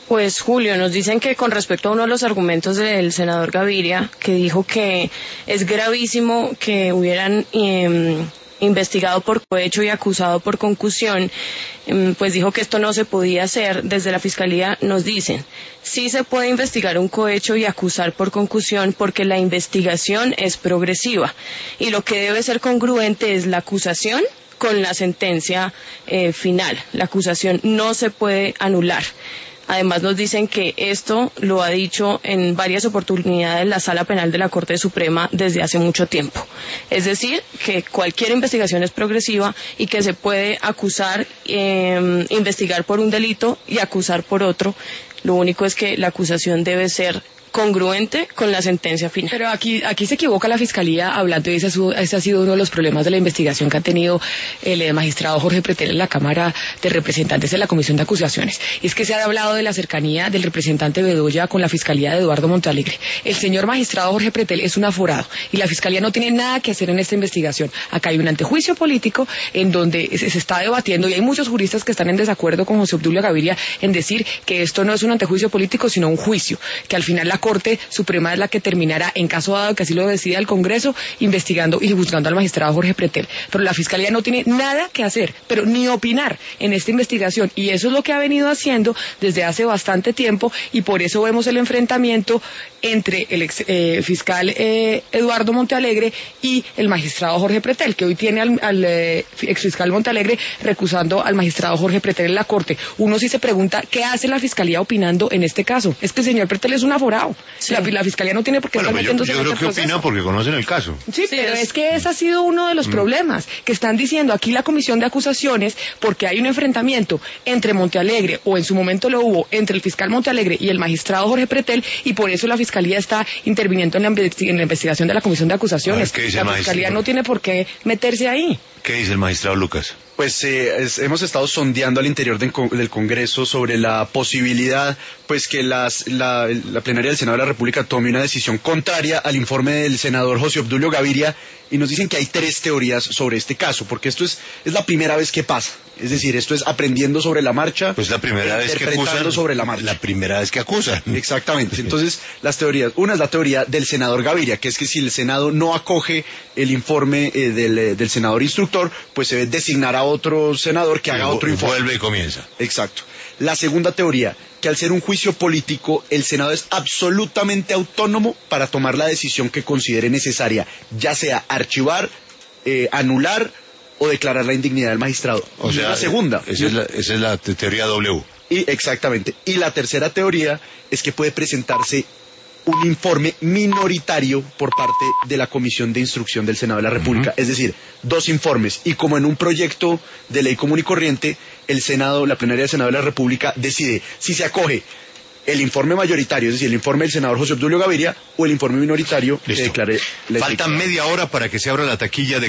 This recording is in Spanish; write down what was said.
Pues Julio, nos dicen que con respecto a uno de los argumentos del senador Gaviria, que dijo que es gravísimo que hubieran investigado por cohecho y acusado por concusión, pues dijo que esto no se podía hacer. Desde la Fiscalía nos dicen, sí se puede investigar un cohecho y acusar por concusión porque la investigación es progresiva y lo que debe ser congruente es la acusación con la sentencia final. La acusación no se puede anular. Además nos dicen que esto lo ha dicho en varias oportunidades la Sala Penal de la Corte Suprema desde hace mucho tiempo. Es decir, que cualquier investigación es progresiva y que se puede acusar, investigar por un delito y acusar por otro. Lo único es que la acusación debe ser congruente con la sentencia final. Pero aquí se equivoca la Fiscalía hablando, y ese ha sido uno de los problemas de la investigación que ha tenido el magistrado Jorge Pretel en la Cámara de Representantes de la Comisión de Acusaciones. Y es que se ha hablado de la cercanía del representante Bedoya con la Fiscalía de Eduardo Montealegre. El señor magistrado Jorge Pretel es un aforado y la Fiscalía no tiene nada que hacer en esta investigación. Acá hay un antejuicio político en donde se está debatiendo y hay muchos juristas que están en desacuerdo con José Obdulio Gaviria en decir que esto no es un antejuicio político sino un juicio, que al final la Corte Suprema es la que terminará, en caso dado que así lo decida el Congreso, investigando y juzgando al magistrado Jorge Pretel. Pero la Fiscalía no tiene nada que hacer, pero ni opinar en esta investigación, y eso es lo que ha venido haciendo desde hace bastante tiempo, y por eso vemos el enfrentamiento entre el ex fiscal Eduardo Montealegre y el magistrado Jorge Pretel, que hoy tiene al ex fiscal Montealegre recusando al magistrado Jorge Pretel en la Corte. Uno sí se pregunta, ¿qué hace la Fiscalía opinando en este caso? Es que el señor Pretel es un aforado. Sí. La Fiscalía no tiene por qué estar metiéndose en este proceso. Yo creo que opinan porque conocen el caso. Sí, pero es que ese ha sido uno de los problemas, que están diciendo aquí la Comisión de Acusaciones, porque hay un enfrentamiento entre Montealegre, o en su momento lo hubo, entre el fiscal Montealegre y el magistrado Jorge Pretel, y por eso la Fiscalía está interviniendo en la investigación de la Comisión de Acusaciones. La Fiscalía no tiene por qué meterse ahí. ¿Qué dice el magistrado Lucas? Pues hemos estado sondeando al interior del Congreso sobre la posibilidad pues que la plenaria del Senado de la República tome una decisión contraria al informe del senador José Obdulio Gaviria, y nos dicen que hay 3 teorías sobre este caso, porque esto es la primera vez que pasa, es decir, esto es aprendiendo sobre la marcha, pues la primera vez que acusan, sobre la marcha. La primera vez que acusan. Exactamente. Entonces, las teorías, una es la teoría del senador Gaviria, que es que si el Senado no acoge el informe del senador instructor, pues se debe designar a otro senador que haga otro informe. Vuelve y comienza. Exacto. La segunda teoría, que al ser un juicio político, el Senado es absolutamente autónomo para tomar la decisión que considere necesaria, ya sea archivar, anular o declarar la indignidad del magistrado. O sea, la segunda. Esa es la teoría W. Exactamente. Y la tercera teoría es que puede presentarse un informe minoritario por parte de la Comisión de Instrucción del Senado de la República, es decir, 2 informes, y como en un proyecto de ley común y corriente, el Senado, la plenaria del Senado de la República decide si se acoge el informe mayoritario, es decir, el informe del senador José Obdulio Gaviria, o el informe minoritario que declare. Faltan media hora para que se abra la taquilla de